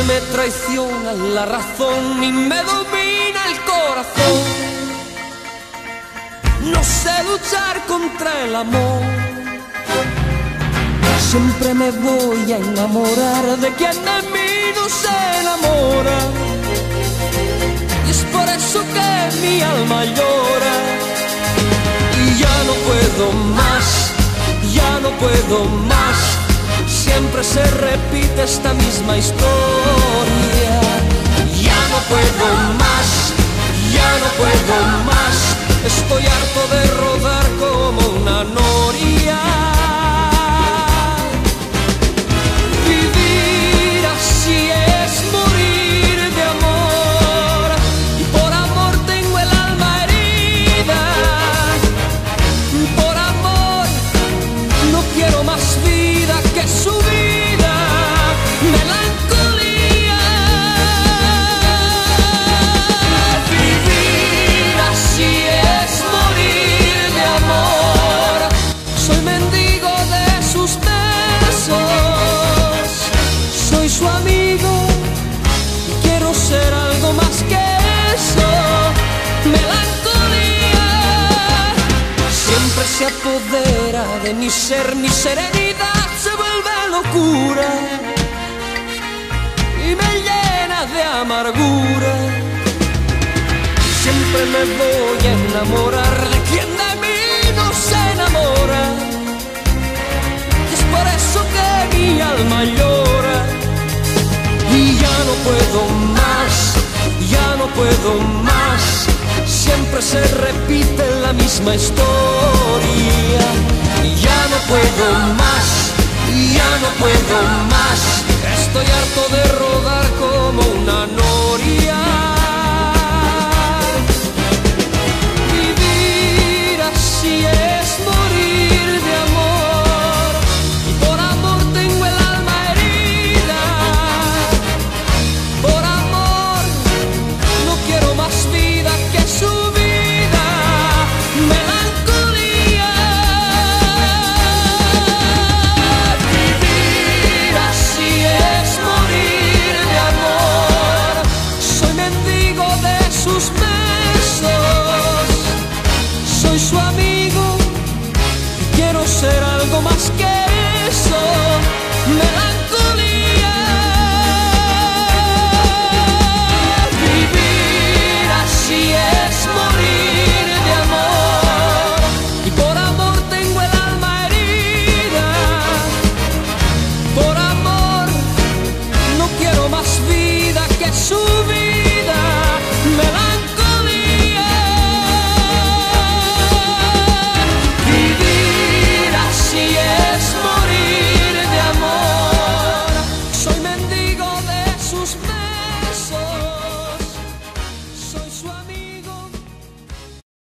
me traiciona la razón y me domina el corazón. No sé luchar contra el amor. Siempre me voy a enamorar de quien de mí no se enamora. Y es por eso que mi alma llora. Y ya no puedo más, ya no puedo más. Siempre se repite esta misma historia. Ya no puedo más, ya no puedo más. Estoy harto de rodar como una noria. Vivir así es morir de amor. Y por amor tengo el alma herida. Por amor no quiero más vida que su vida. Melancolía. Vivir así es morir de amor. Soy mendigo de sus besos. Soy su amigo y quiero ser algo más que eso. Melancolía. Siempre se apodera de mi ser, mi serenidad se vuelve locura y me llena de amargura. Siempre me voy a enamorar de quien de mí no se enamora. Y es por eso que mi alma llora. Y ya no puedo más, ya no puedo más. Siempre se repite la misma historia. Y ya no puedo más, ya no puedo más. Estoy harto de rodar como una noria. Vivir así es morir de amor. Y por amor tengo el alma herida. Por amor no quiero más vida que su vida. Melancolía. Vivir así es morir de amor. Soy mendigo de sus besos. Soy su amigo y quiero ser algo más que eso. Melancolía. Vivir así es morir de amor. Y por amor tengo el alma herida. Por amor no quiero más vida que su